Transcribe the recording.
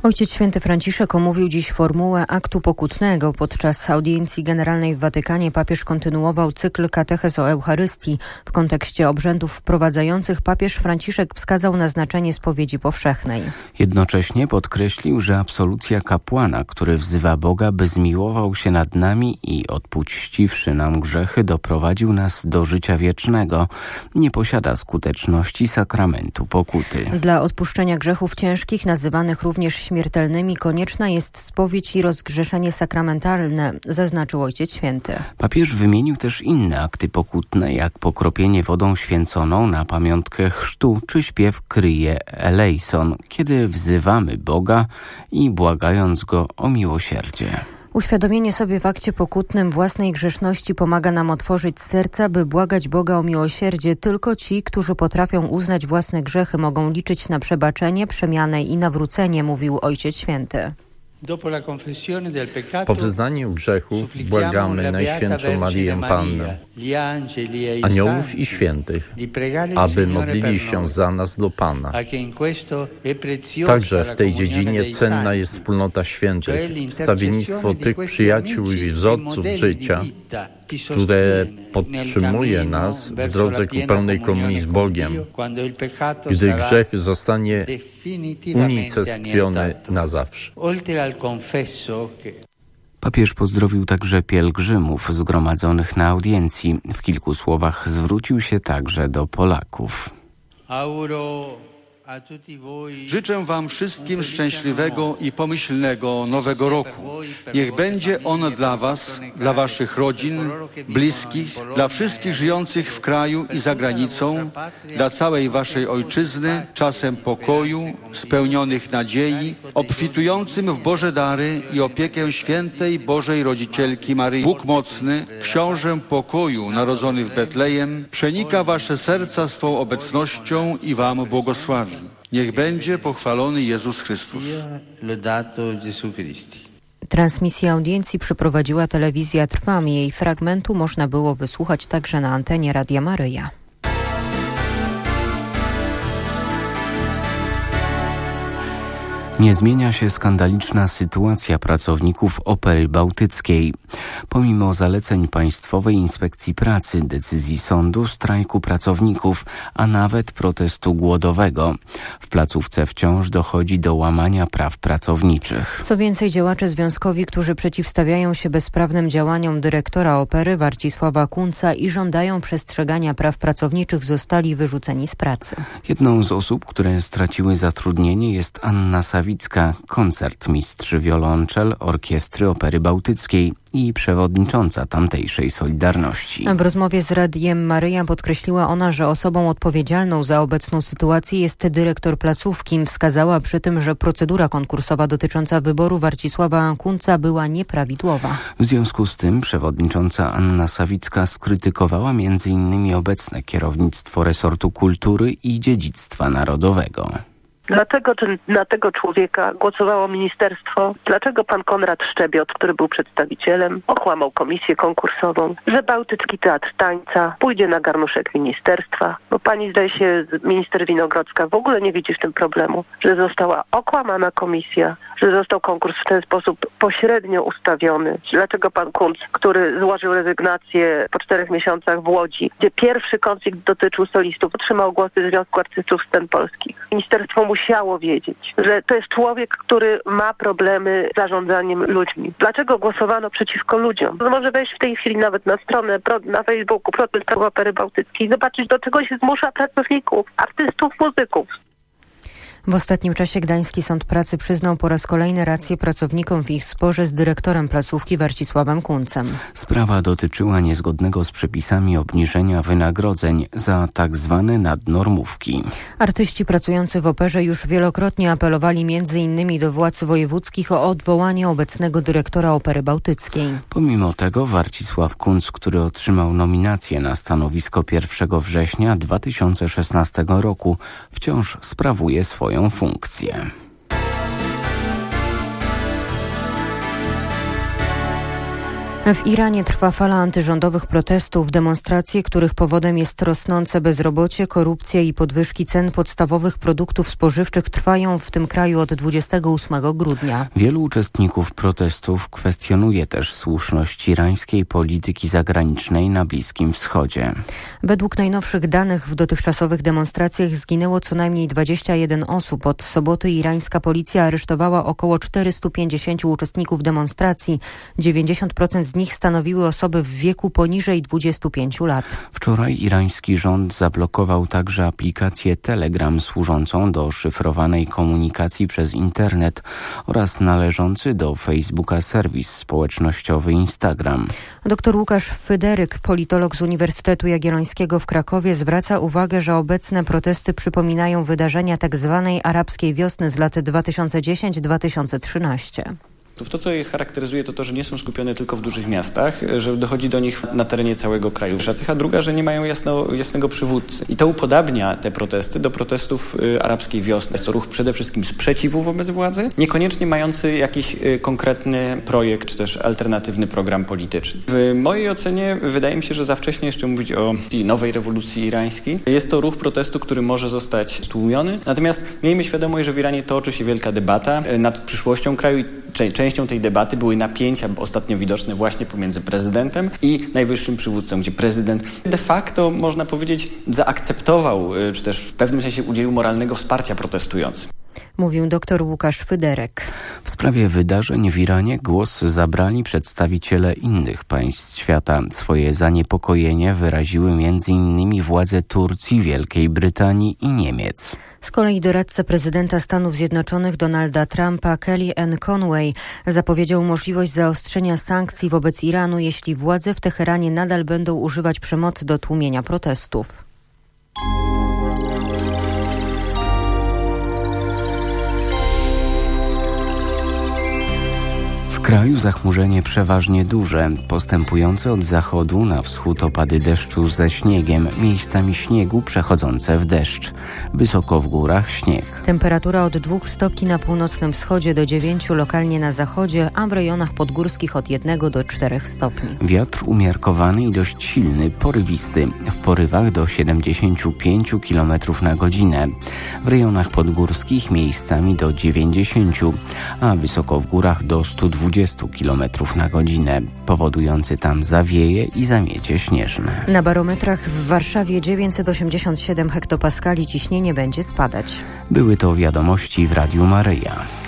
Ojciec Święty Franciszek omówił dziś formułę aktu pokutnego. Podczas audiencji generalnej w Watykanie papież kontynuował cykl katechez o Eucharystii. W kontekście obrzędów wprowadzających papież Franciszek wskazał na znaczenie spowiedzi powszechnej. Jednocześnie podkreślił, że absolucja kapłana, który wzywa Boga, by zmiłował się nad nami i odpuściwszy nam grzechy, doprowadził nas do życia wiecznego, nie posiada skuteczności sakramentu pokuty. Dla odpuszczenia grzechów ciężkich, nazywanych również śmiertelnymi, konieczna jest spowiedź i rozgrzeszenie sakramentalne, zaznaczył Ojciec Święty. Papież wymienił też inne akty pokutne, jak pokropienie wodą święconą na pamiątkę chrztu, czy śpiew Kyrie eleison, kiedy wzywamy Boga i błagając Go o miłosierdzie. Uświadomienie sobie w akcie pokutnym własnej grzeszności pomaga nam otworzyć serca, by błagać Boga o miłosierdzie. Tylko ci, którzy potrafią uznać własne grzechy, mogą liczyć na przebaczenie, przemianę i nawrócenie, mówił Ojciec Święty. Po wyznaniu grzechów błagamy Najświętszą Marię Pannę, aniołów i świętych, aby modlili się za nas do Pana. Także w tej dziedzinie cenna jest wspólnota świętych, wstawiennictwo tych przyjaciół i wzorców życia, które podtrzymuje nas w drodze ku pełnej komunii z Bogiem, gdy grzech zostanie unicestwiony na zawsze. Papież pozdrowił także pielgrzymów zgromadzonych na audiencji. W kilku słowach zwrócił się także do Polaków. Życzę Wam wszystkim szczęśliwego i pomyślnego Nowego Roku. Niech będzie on dla Was, dla Waszych rodzin, bliskich, dla wszystkich żyjących w kraju i za granicą, dla całej Waszej ojczyzny, czasem pokoju, spełnionych nadziei, obfitującym w Boże dary i opiekę świętej Bożej Rodzicielki Maryi. Bóg mocny, Książę pokoju narodzony w Betlejem, przenika Wasze serca swą obecnością i Wam błogosławi. Niech będzie pochwalony Jezus Chrystus. Transmisję audiencji przeprowadziła telewizja Trwam. Jej fragmentu można było wysłuchać także na antenie Radia Maryja. Nie zmienia się skandaliczna sytuacja pracowników Opery Bałtyckiej. Pomimo zaleceń Państwowej Inspekcji Pracy, decyzji sądu, strajku pracowników, a nawet protestu głodowego, w placówce wciąż dochodzi do łamania praw pracowniczych. Co więcej, działacze związkowi, którzy przeciwstawiają się bezprawnym działaniom dyrektora Opery Warcisława Kunca i żądają przestrzegania praw pracowniczych, zostali wyrzuceni z pracy. Jedną z osób, które straciły zatrudnienie, jest Anna Sawicka, koncertmistrz wiolonczel Orkiestry Opery Bałtyckiej i przewodnicząca tamtejszej Solidarności. W rozmowie z Radiem Maryja podkreśliła ona, że osobą odpowiedzialną za obecną sytuację jest dyrektor placówki. Wskazała przy tym, że procedura konkursowa dotycząca wyboru Warcisława Kunca była nieprawidłowa. W związku z tym przewodnicząca Anna Sawicka skrytykowała m.in. obecne kierownictwo resortu kultury i dziedzictwa narodowego. Dlatego, że na tego człowieka głosowało ministerstwo. Dlaczego pan Konrad Szczebiot, który był przedstawicielem, okłamał komisję konkursową, że Bałtycki Teatr Tańca pójdzie na garnuszek ministerstwa, bo pani, zdaje się, minister Winogrodzka w ogóle nie widzi w tym problemu, że została okłamana komisja, że został konkurs w ten sposób pośrednio ustawiony. Dlaczego pan Kunc, który złożył rezygnację po 4 miesiącach w Łodzi, gdzie pierwszy konflikt dotyczył solistów, otrzymał głosy Związku Artystów Scen Polskich. Ministerstwo musiało wiedzieć, że to jest człowiek, który ma problemy z zarządzaniem ludźmi. Dlaczego głosowano przeciwko ludziom? No może wejść w tej chwili nawet na stronę, na Facebooku, protest Opery Bałtyckiej, zobaczyć, do czego się zmusza pracowników, artystów, muzyków. W ostatnim czasie Gdański Sąd Pracy przyznał po raz kolejny rację pracownikom w ich sporze z dyrektorem placówki Warcisławem Kuncem. Sprawa dotyczyła niezgodnego z przepisami obniżenia wynagrodzeń za tak zwane nadnormówki. Artyści pracujący w operze już wielokrotnie apelowali m.in. do władz wojewódzkich o odwołanie obecnego dyrektora Opery Bałtyckiej. Pomimo tego Warcisław Kunc, który otrzymał nominację na stanowisko 1 września 2016 roku, wciąż sprawuje swoją funkcję. W Iranie trwa fala antyrządowych protestów, demonstracje, których powodem jest rosnące bezrobocie, korupcja i podwyżki cen podstawowych produktów spożywczych trwają w tym kraju od 28 grudnia. Wielu uczestników protestów kwestionuje też słuszność irańskiej polityki zagranicznej na Bliskim Wschodzie. Według najnowszych danych w dotychczasowych demonstracjach zginęło co najmniej 21 osób. Od soboty irańska policja aresztowała około 450 uczestników demonstracji. 90% z nich stanowiły osoby w wieku poniżej 25 lat. Wczoraj irański rząd zablokował także aplikację Telegram służącą do szyfrowanej komunikacji przez internet oraz należący do Facebooka serwis społecznościowy Instagram. Dr Łukasz Fyderyk, politolog z Uniwersytetu Jagiellońskiego w Krakowie, zwraca uwagę, że obecne protesty przypominają wydarzenia tzw. arabskiej wiosny z lat 2010-2013. To, co je charakteryzuje, to, że nie są skupione tylko w dużych miastach, że dochodzi do nich na terenie całego kraju. A druga, że nie mają jasnego przywódcy. I to upodabnia te protesty do protestów arabskiej wiosny. Jest to ruch przede wszystkim sprzeciwu wobec władzy, niekoniecznie mający jakiś konkretny projekt, czy też alternatywny program polityczny. W mojej ocenie wydaje mi się, że za wcześnie jeszcze mówić o nowej rewolucji irańskiej. Jest to ruch protestu, który może zostać stłumiony. Natomiast miejmy świadomość, że w Iranie toczy się wielka debata nad przyszłością kraju i częścią tej debaty były napięcia ostatnio widoczne właśnie pomiędzy prezydentem i najwyższym przywódcą, gdzie prezydent de facto, można powiedzieć, zaakceptował, czy też w pewnym sensie udzielił moralnego wsparcia protestującym. Mówił dr Łukasz Fyderek. W sprawie wydarzeń w Iranie głos zabrali przedstawiciele innych państw świata. Swoje zaniepokojenie wyraziły m.in. władze Turcji, Wielkiej Brytanii i Niemiec. Z kolei doradca prezydenta Stanów Zjednoczonych Donalda Trumpa, Kellyanne Conway, zapowiedział możliwość zaostrzenia sankcji wobec Iranu, jeśli władze w Teheranie nadal będą używać przemocy do tłumienia protestów. W kraju zachmurzenie przeważnie duże, postępujące od zachodu na wschód opady deszczu ze śniegiem, miejscami śniegu przechodzące w deszcz. Wysoko w górach śnieg. Temperatura od 2 stopni na północnym wschodzie do 9 lokalnie na zachodzie, a w rejonach podgórskich od 1 do 4 stopni. Wiatr umiarkowany i dość silny, porywisty, w porywach do 75 km na godzinę. W rejonach podgórskich miejscami do 90, a wysoko w górach do 120 km na godzinę, powodujący tam zawieje i zamiecie śnieżne. Na barometrach w Warszawie 987 hektopaskali ciśnienie będzie spadać. Były to wiadomości w Radiu Maryja.